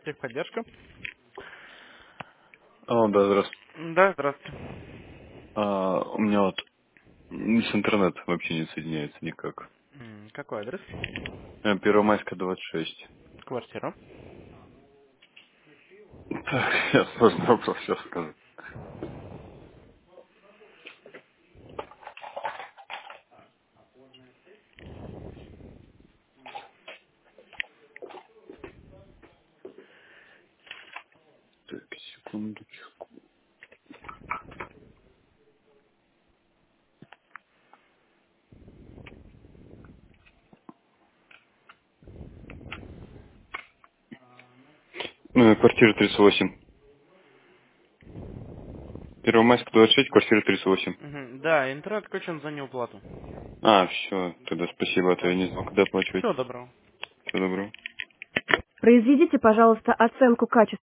Техподдержка. Да, здравствуйте. Да, здравствуйте. У меня вот с интернет вообще не соединяется никак. Какой адрес? Первомайская, 26. Квартира. Так, сейчас сложный вопрос, сейчас скажу. Так, секундочку. Квартира 38. Первомайская, 26, квартира 38. Да, интернет отключен за неуплату. Все, тогда спасибо, а то Да. я не знал, когда оплачивать. Всего доброго. Всего доброго. Произведите, пожалуйста, оценку качества.